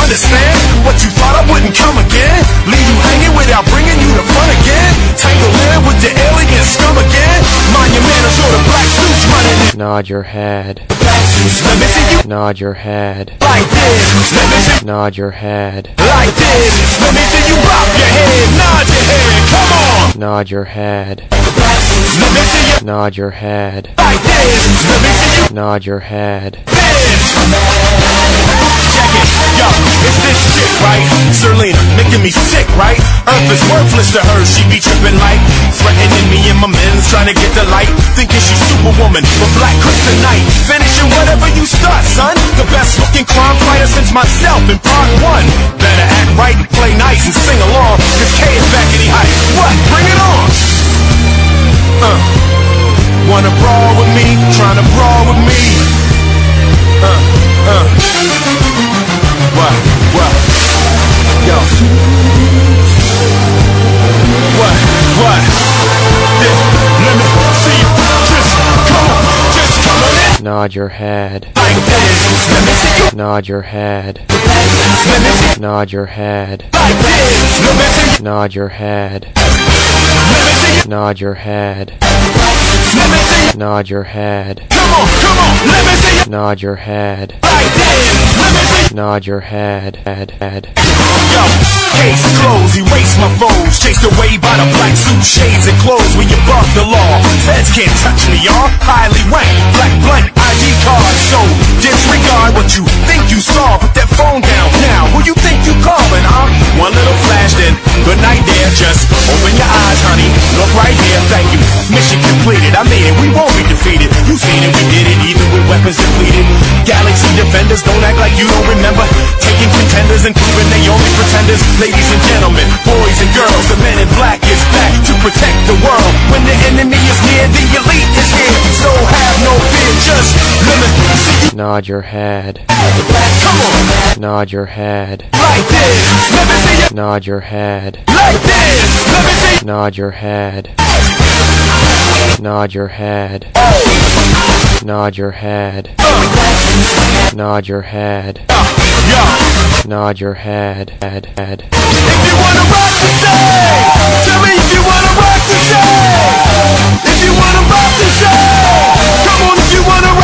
understand? What you thought I wouldn't come again? Leave you hanging without bringing you to front again? Tangle in with the alien scum again? Monumental sort of black suits running in. Nod your head. Black suits, let me see you Nod your head. like this. Let me see Nod your head. like this. Let me see you bop your head, nod your head. Come on. Nod your head. Let me see you Nod your head. like this. Let me see you Nod your head. this. Check it, yo, it's this shit, right? Serlina, making me sick, right? Earth is worthless to her, she be tripping like threatening me and my men's trying to get the light. Thinking she's Superwoman, but black kryptonite. Finishing whatever you start, son. The best looking crime fighter since myself in part 1. Better act right and play nice and sing along, cause K is back in the height. What? Bring it on! Wanna brawl with me? Tryna brawl with me? What? Yo. What? Let me see you. Just come on in. Nod your head. Like this. Let me see you. Nod your head. Let me see you. Nod your head. Like this. Let me see you. Nod your head. Let me see you. Nod your head. Let me see you. Nod your head. Come on. Let me see you. Nod your head. Like this. Let me see you. Nod your head. Head. Yo, case closed, erase my foes. Chased away by the black suit, shades and clothes. When you brought the law, feds can't touch me, y'all. Highly ranked, black blunt, ID card. So disregard what you think you saw. Put that phone down now. Who you think you calling, huh? One little flash, then good night there. Just open your eyes, honey. Look right here, thank you. Mission completed. I mean it, we won't be defeated. You seen it, we did it, even with weapons depleted. Galaxy defenders, don't act like you don't remember. Taking contenders and proving they only pretenders. Ladies and gentlemen, boys and girls, the men in black is back to protect the world. When the enemy is near, the elite is here. So have no fear, just let me see you. Nod your head. Come on, Nod your head. like this. Let me see you. Nod your head. Like this. Let me see you. Nod your head. Nod your head. Nod your head. Nod your head. Yo, Nod your head. Head. if you wanna rock the stage, tell me if you wanna rock the stage. If you wanna rock the stage, come on if you wanna